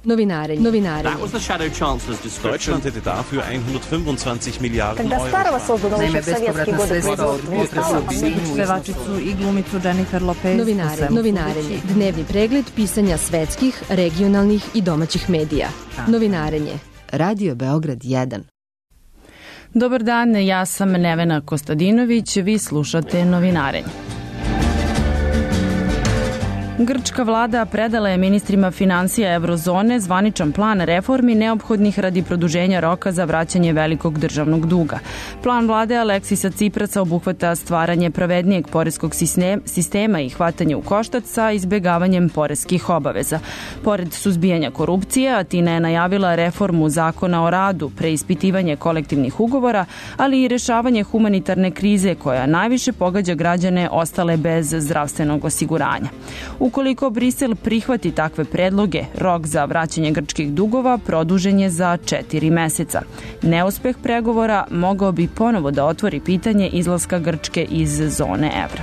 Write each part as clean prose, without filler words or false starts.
Novinarenje. That was the Shadow Chancellor's description. Deutschland hätte dafür 125 Milijarden Когда Euro. старого создано еще в советские годы pevačicu i glumicu Jennifer Lopez. Novinarenje. Dnevni pregled pisanja svetskih, regionalnih i domaćih medija. Novinarenje. Radio Beograd 1. Dobar dan, ja sam Nevena Kostadinović, vi slušate Novinarenje. Grčka vlada predala je ministrima finansija Eurozone zvaničan plan reformi neophodnih radi produženja roka za vraćanje velikog državnog duga. Plan vlade Aleksisa Ciprasa obuhvata stvaranje pravednijeg poreskog sistema i hvatanje u koštac sa izbegavanjem poreskih obaveza. Pored suzbijanja korupcije, Atina je najavila reformu zakona o radu, preispitivanje kolektivnih ugovora, ali i rešavanje humanitarne krize koja najviše pogađa građane ostale bez zdravstvenog osiguranja. Ukoliko Brisel prihvati takve predloge, rok za vraćanje grčkih dugova produžen je za 4 meseca. Neuspeh pregovora mogao bi ponovo da otvori pitanje izlaska Grčke iz zone evra.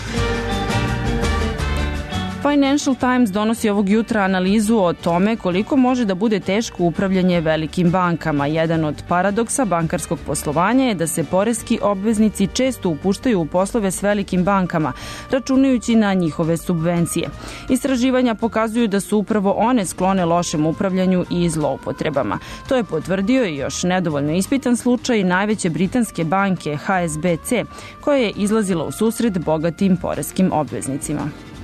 Financial Times donosi ovog jutra analizu o tome koliko može da bude teško upravljanje velikim bankama. Jedan od paradoksa bankarskog poslovanja je da se poreski obveznici često upuštaju u poslove s velikim bankama, računajući na njihove subvencije. Istraživanja pokazuju da su upravo one sklone lošem upravljanju i zloupotrebama. To je potvrdio i još nedovoljno ispitan slučaj najveće britanske banke HSBC, koja je izlazila u susret bogatim poreskim obveznicima.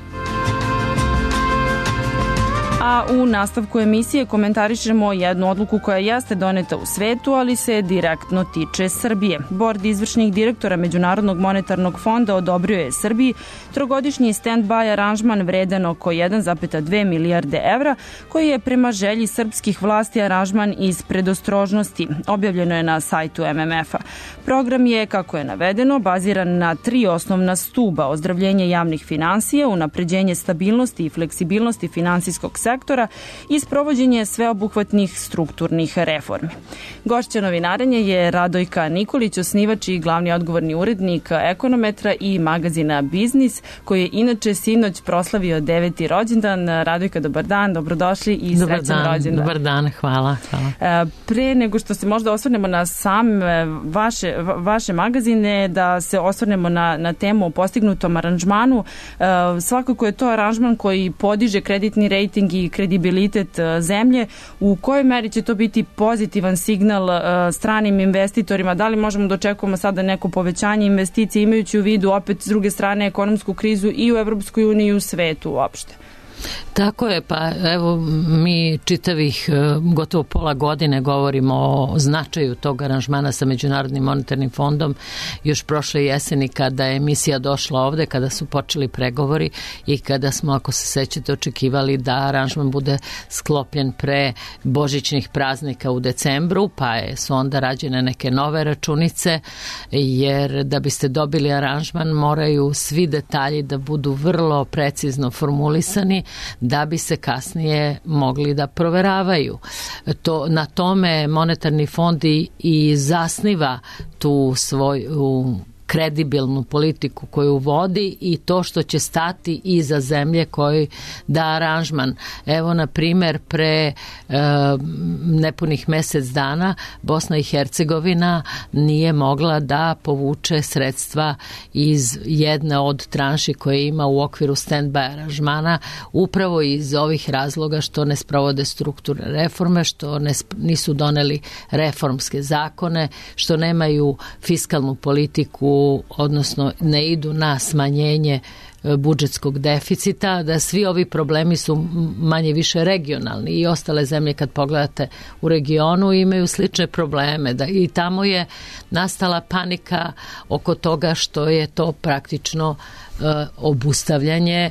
A u nastavku emisije komentarišemo jednu odluku koja jeste doneta u svetu, ali se direktno tiče Srbije. Bord izvršnih direktora Međunarodnog monetarnog fonda odobrio je Srbiji trogodišnji stand-by aranžman vredan oko 1,2 milijarde evra, koji je prema želji srpskih vlasti aranžman iz predostrožnosti. Objavljeno je na sajtu MMF-a. Program je, kako je navedeno, baziran na 3 osnovna stuba: ozdravljenje javnih finansija, unapređenje stabilnosti i fleksibilnosti finansijskog sektora i sprovođenje sveobuhvatnih strukturnih reformi. Gošća Novinarenja je Radojka Nikolić, osnivač i glavni odgovorni urednik Ekonometra i magazina Biznis, koji je inače sinoć proslavio 9. rođendan. Radojka, dobar dan, dobrodošli i srećan rođendan. Dobar dan, hvala. Pre nego što se možda osvrnemo na sam vaše magazine, da se osvrnemo na temu o postignutom aranžmanu, svakako je to aranžman koji podiže kreditni rejting i kredibilitet zemlje. U kojoj meri će to biti pozitivan signal stranim investitorima? Da li možemo da očekujemo sada neko povećanje investicije, imajući u vidu opet s druge strane ekonomsku krizu i u Evropskoj uniji i u svetu uopšte? Tako je, pa evo mi čitavih gotovo pola godine govorimo o značaju tog aranžmana sa Međunarodnim monetarnim fondom. Još prošle jeseni kada je emisija došla ovde, kada su počeli pregovori i kada smo, ako se sećate, očekivali da aranžman bude sklopljen pre božićnih praznika u decembru, pa su onda rađene neke nove računice, jer da biste dobili aranžman moraju svi detalji da budu vrlo precizno formulisani da bi se kasnije mogli da proveravaju. Na tome monetarni fond i zasniva tu svoju kredibilnu politiku koju vodi i to što će stati iza zemlje koji da aranžman. Evo, na primer, pre nepunih mesec dana Bosna i Hercegovina nije mogla da povuče sredstva iz jedne od tranši koje ima u okviru stand-by aranžmana, upravo iz ovih razloga što ne sprovode strukturne reforme, što nisu doneli reformske zakone, što nemaju fiskalnu politiku, odnosno ne idu na smanjenje budžetskog deficita, da svi ovi problemi su manje više regionalni i ostale zemlje kad pogledate u regionu imaju slične probleme, da i tamo je nastala panika oko toga što je to praktično obustavljanje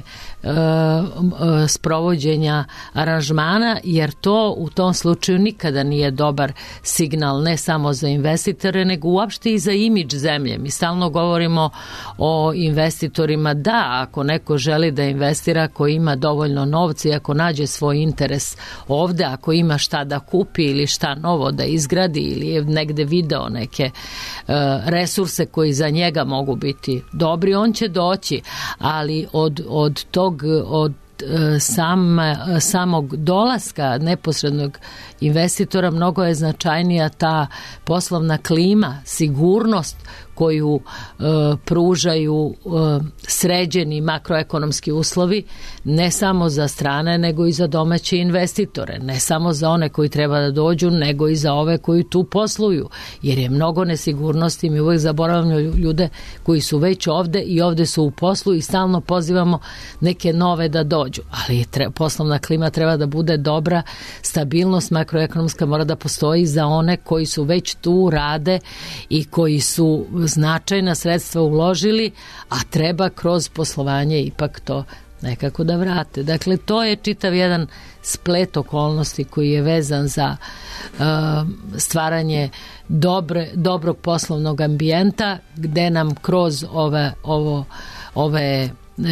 sprovođenja aranžmana, jer to u tom slučaju nikada nije dobar signal, ne samo za investitore, nego uopšte i za imidž zemlje. Mi stalno govorimo o investitorima, da, ako neko želi da investira, ako ima dovoljno novca i ako nađe svoj interes ovde, ako ima šta da kupi ili šta novo da izgradi ili je negde video neke resurse koji za njega mogu biti dobri, on će doći, ali od samog dolaska neposrednog investitora mnogo je značajnija ta poslovna klima, sigurnost koju pružaju sređeni makroekonomski uslovi, ne samo za strane nego i za domaće investitore, ne samo za one koji treba da dođu nego i za ove koji tu posluju, jer je mnogo nesigurnosti. Mi uvek zaboravljamo ljude koji su već ovde i ovde su u poslu i stalno pozivamo neke nove da dođu, ali poslovna klima treba da bude dobra, stabilnost makroekonomska mora da postoji za one koji su već tu, rade i koji su značajna sredstva uložili, a treba kroz poslovanje ipak to nekako da vrate. Dakle, to je čitav jedan splet okolnosti koji je vezan za stvaranje dobrog poslovnog ambijenta, gde nam kroz ove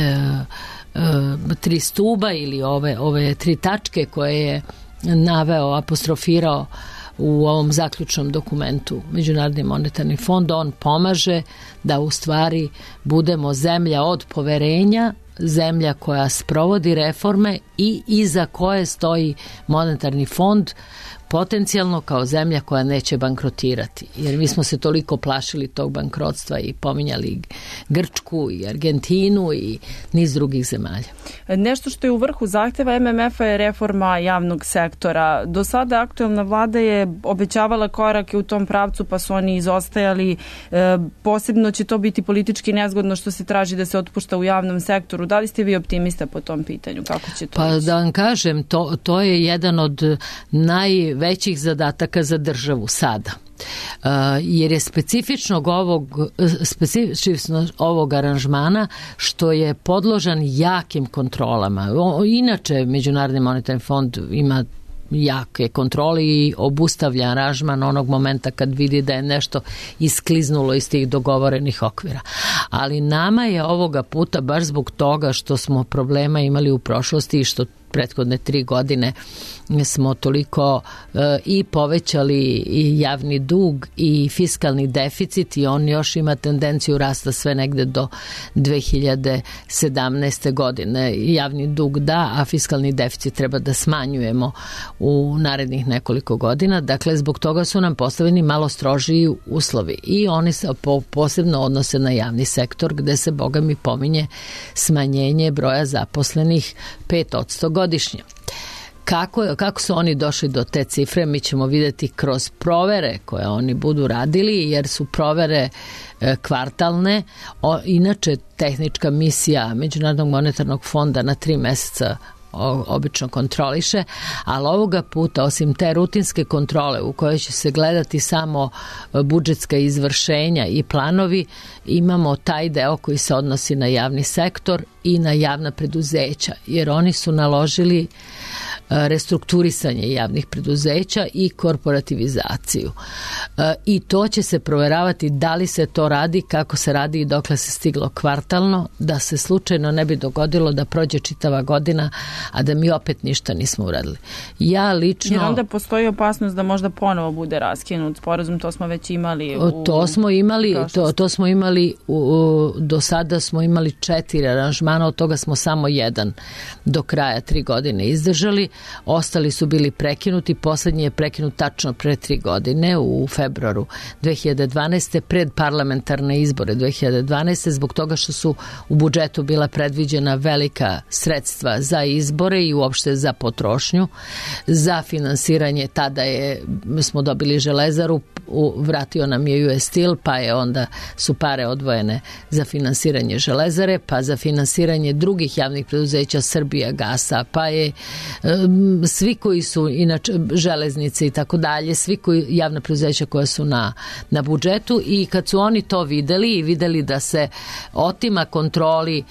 tri stuba ili ove tri tačke koje je naveo, apostrofirao u ovom zaključnom dokumentu Međunarodni monetarni fond, on pomaže da u stvari budemo zemlja od poverenja, zemlja koja sprovodi reforme i iza koje stoji monetarni fond, potencijalno kao zemlja koja neće bankrotirati. Jer mi smo se toliko plašili tog bankrotstva i pominjali Grčku i Argentinu i niz drugih zemalja. Nešto što je u vrhu zahteva MMF-a je reforma javnog sektora. Do sada aktuelna vlada je obećavala korake u tom pravcu, pa su oni izostajali. Posebno će to biti politički nezgodno što se traži da se otpušta u javnom sektoru. Da li ste vi optimista po tom pitanju? Kako će to ići? Da vam kažem, to je jedan od najvećih zadataka za državu sada. Jer je specifičnost ovog aranžmana što je podložan jakim kontrolama. Inače, Međunarodni monetarni fond ima jake kontrole i obustavlja aranžman onog momenta kad vidi da je nešto iskliznulo iz tih dogovorenih okvira. Ali nama je ovoga puta, baš zbog toga što smo problema imali u prošlosti i što prethodne 3 godine smo toliko i povećali i javni dug i fiskalni deficit i on još ima tendenciju rasta sve negde do 2017. godine. Javni dug da, a fiskalni deficit treba da smanjujemo u narednih nekoliko godina. Dakle, zbog toga su nam postavljeni malo strožiji uslovi i oni se posebno odnose na javni sektor gde se, boga mi, pominje smanjenje broja zaposlenih 5% godišnje. Kako su oni došli do te cifre, mi ćemo vidjeti kroz provere koje oni budu radili, jer su provere kvartalne. Inače, tehnička misija Međunarodnog monetarnog fonda na 3 meseca obično kontroliše, ali ovoga puta, osim te rutinske kontrole u kojoj će se gledati samo budžetska izvršenja i planovi, imamo taj deo koji se odnosi na javni sektor i na javna preduzeća, jer oni su naložili restrukturisanje javnih preduzeća i korporativizaciju. I to će se proveravati da li se to radi, kako se radi i dokle se stiglo kvartalno, da se slučajno ne bi dogodilo da prođe čitava godina, a da mi opet ništa nismo uradili. Ja lično... Jer onda postoji opasnost da možda ponovo bude raskinut sporazum, to smo već imali To smo imali do sada smo imali 4 aranžmana, od toga smo samo jedan do kraja 3 godine izdržali. Ostali su bili prekinuti, poslednji je prekinut tačno pre 3 godine u februaru 2012. pred parlamentarne izbore 2012. zbog toga što su u budžetu bila predviđena velika sredstva za izbore i uopšte za potrošnju, za finansiranje. Tada smo dobili Železaru, vratio nam je US Steel, pa je onda su pare odvojene za finansiranje Železare, pa za finansiranje drugih javnih preduzeća, Srbija gasa, pa je svi koji su inače železnice i tako dalje, svi koji javna preduzeća koja su na budžetu, i kad su oni to videli da se otima kontroli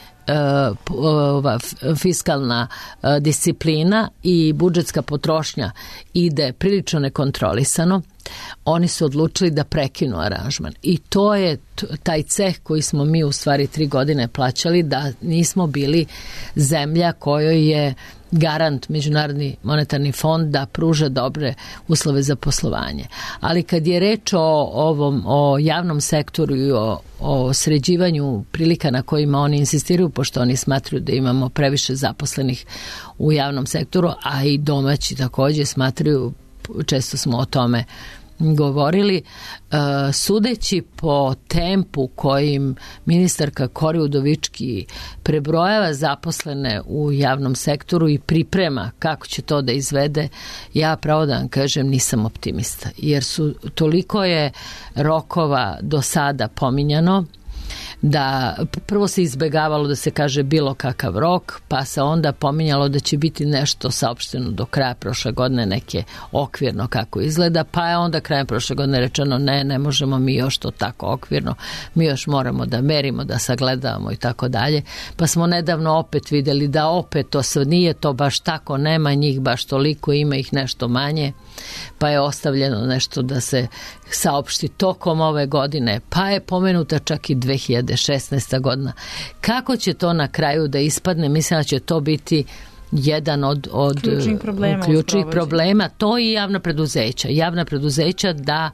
fiskalna disciplina i budžetska potrošnja ide prilično nekontrolisano, oni su odlučili da prekinu aranžman. I to je taj ceh koji smo mi u stvari 3 godine plaćali, da nismo bili zemlja kojoj je garant Međunarodni monetarni fond da pruža dobre uslove za poslovanje. Ali kad je reč o javnom sektoru i o sređivanju prilika na kojima oni insistiraju, pošto oni smatruju da imamo previše zaposlenih u javnom sektoru, a i domaći takođe smatruju, često smo o tome govorili, sudeći po tempu kojim ministarka Kori Udovički prebrojava zaposlene u javnom sektoru i priprema kako će to da izvede, ja pravo da vam kažem nisam optimista, jer toliko je rokova do sada pominjano da prvo se izbegavalo da se kaže bilo kakav rok, pa se onda pominjalo da će biti nešto saopšteno do kraja prošle godine, neke okvirno kako izgleda, pa je onda krajem prošle godine rečeno ne možemo mi još to tako okvirno, mi još moramo da merimo, da sagledavamo i tako dalje, pa smo nedavno opet videli da opet to nije to baš tako, nema njih baš toliko, ima ih nešto manje, pa je ostavljeno nešto da se saopšti tokom ove godine, pa je pomenuta čak i 2016. godina. Kako će to na kraju da ispadne? Mislim da će to biti jedan od ključnih problema. To i javna preduzeća. Javna preduzeća da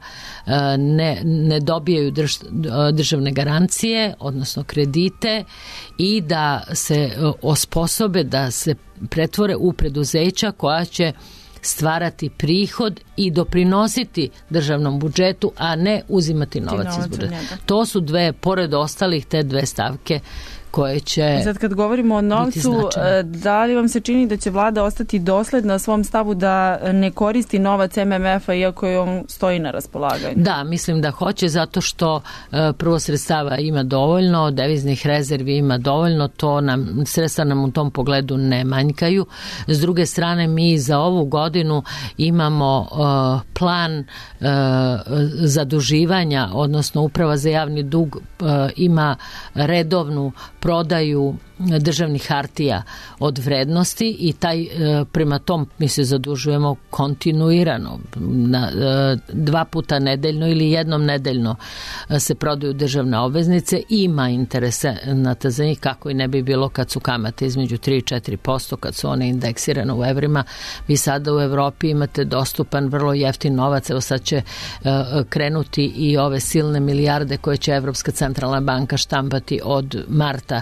ne dobijaju državne garancije, odnosno kredite, i da se osposobe da se pretvore u preduzeća koja će stvarati prihod i doprinositi državnom budžetu, a ne uzimati novac iz budžeta. To su pored ostalih, te 2 stavke koje će... Sad kad govorimo o novcu, da li vam se čini da će vlada ostati dosledna svom stavu da ne koristi novac MMF-a iako je on stoji na raspolaganju? Da, mislim da hoće, zato što prvo sredstava ima dovoljno, deviznih rezervi ima dovoljno, sredstva nam u tom pogledu ne manjkaju. S druge strane, mi za ovu godinu imamo plan zaduživanja, odnosno Uprava za javni dug ima redovnu prodaju državnih hartija od vrednosti i prema tom mi se zadužujemo kontinuirano, 2 puta nedeljno ili jednom nedeljno se prodaju državne obveznice. Ima interesenata za njih, kako i ne bi bilo kad su kamate između 3 i 4%, kad su one indeksirane u evrima. Vi sada u Evropi imate dostupan vrlo jeftin novac, evo sad će krenuti i ove silne milijarde koje će Evropska centralna banka štampati od marta,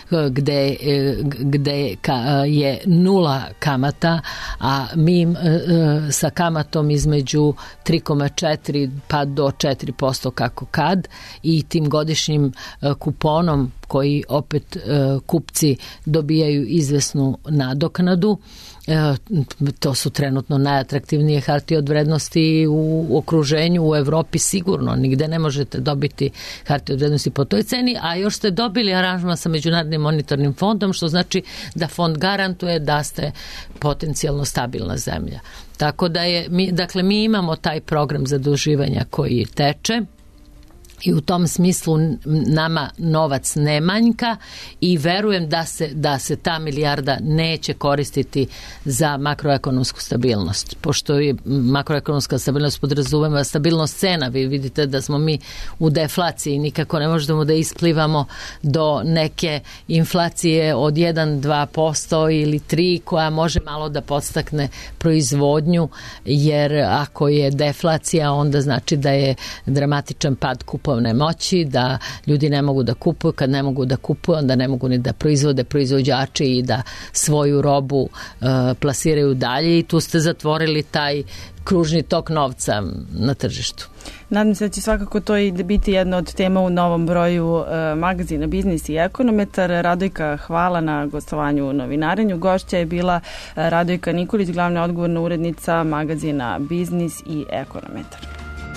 gde je 0 kamata, a mi sa kamatom između 3,4 pa do 4% kako kad, i tim godišnjim kuponom koji opet kupci dobijaju izvesnu nadoknadu. To su trenutno najatraktivnije hartije od vrednosti u okruženju, u Evropi sigurno. Nigde ne možete dobiti hartije od vrednosti po toj ceni, a još ste dobili aranžman sa Međunarodnim monetarnim fondom, što znači da fond garantuje da ste potencijalno stabilna zemlja. Tako da mi imamo taj program zaduživanja koji teče, i u tom smislu nama novac ne manjka i verujem da se ta milijarda neće koristiti za makroekonomsku stabilnost, pošto je makroekonomska stabilnost podrazumeva stabilnost cena. Vi vidite da smo mi u deflaciji, nikako ne možemo da isplivamo do neke inflacije od 1-2% ili 3% koja može malo da podstakne proizvodnju, jer ako je deflacija onda znači da je dramatičan pad kupovne moći, da ljudi ne mogu da kupuju, kad ne mogu da kupuju onda ne mogu ni da proizvode proizvođači i da svoju robu plasiraju dalje, i tu ste zatvorili taj kružni tok novca na tržištu. Nadam se da će svakako to i biti jedna od tema u novom broju magazina Biznis i Ekonometar. Radojka, hvala na gostovanju u Novinarenju. Gošća je bila Radojka Nikolić, glavna odgovorna urednica magazina Biznis i Ekonometar.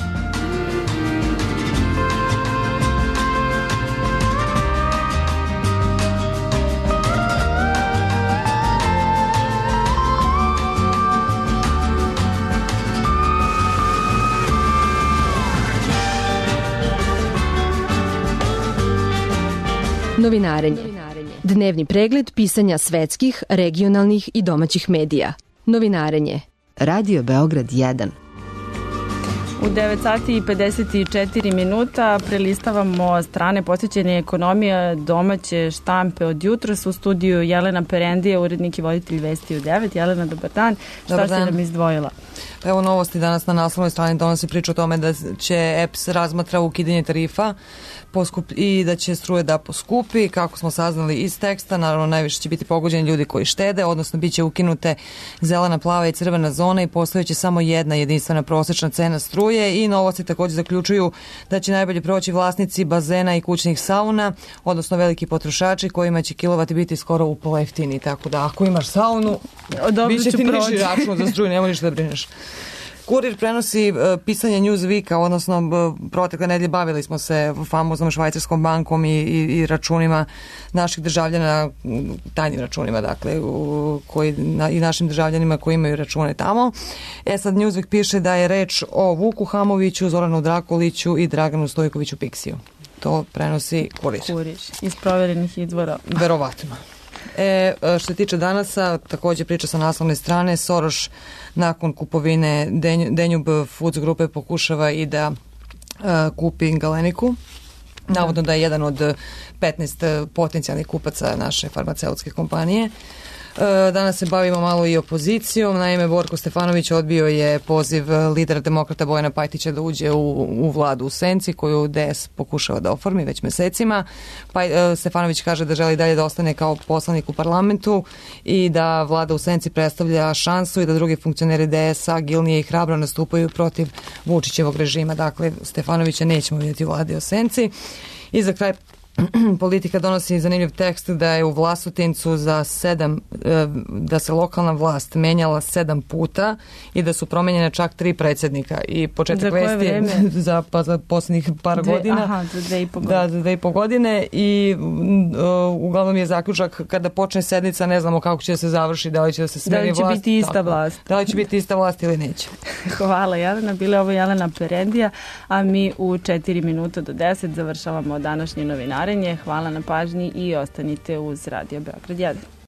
Novinarenje. Dnevni pregled pisanja svetskih, regionalnih i domaćih medija. Novinarenje. Radio Beograd 1. U 9 sati i 54 minuta prelistavamo strane posvećene ekonomije domaće štampe od jutros. U studiju Jelena Perendija, urednik i voditelj Vesti u 9. Jelena, dobar dan. Šta si nam izdvojila? Evo novosti danas na naslovnoj strani donosi priču o tome da će EPS razmatra ukidanje tarifa i da će struje da poskupi. Kako smo saznali iz teksta, naravno najviše će biti pogođeni ljudi koji štede, odnosno bit će ukinute zelena, plava i crvena zona i postojeće samo jedna jedinstvena prosečna cena struje i novosti također zaključuju da će najbolje proći vlasnici bazena i kućnih sauna, odnosno veliki potrošači kojima će kilovati biti skoro upola jeftiniji. Tako da ako imaš saunu, bit će ti niži račun za struju, nema ništa da brineš. Kurir prenosi pisanje Newsweeka, odnosno protekle nedelje bavili smo se famoznom švajcarskom bankom i računima naših državljana, tajnim računima, dakle, i našim državljanima koji imaju račune tamo. Sad Newsweek piše da je reč o Vuku Hamoviću, Zoranu Drakuliću i Draganu Stojkoviću Piksiju. To prenosi Kurir. Kurir, iz provjerenih izvora. Verovatno. Što se tiče danasa, također priča sa naslovne strane, Soros nakon kupovine Danube Foods grupe pokušava i da kupi Galeniku. Navodno da je jedan od 15 potencijalnih kupaca naše farmaceutske kompanije. Danas se bavimo malo i opozicijom. Naime, Borko Stefanović odbio je poziv lidera demokrata Bojana Pajtića da uđe u vladu u Senci, koju DS pokušava da oformi već mesecima. Stefanović kaže da želi dalje da ostane kao poslanik u parlamentu i da vlada u Senci predstavlja šansu i da drugi funkcioneri DS agilnije i hrabro nastupaju protiv Vučićevog režima. Dakle, Stefanovića nećemo vidjeti u vladi u Senci. I za kraj Politika donosi zanimljiv tekst da je u Vlasotincu da se lokalna vlast menjala 7 puta i da su promenjene čak 3 predsjednika. I početak vesti je za posljednjih par godina. Aha, za 2,5 godine. Da, za 2,5 godine i uglavnom je zaključak kada počne sednica, ne znamo kako će se završi, da li će da se smeni vlast. Da li će biti ista vlast. Da li će biti ista vlast ili neće. Hvala Jelena, bila je ovo Jelena Perendija, a mi u 4 minuta do 10 završavamo današnje novinarenje. Hvala na pažnji i ostanite uz Radio Beograd 1.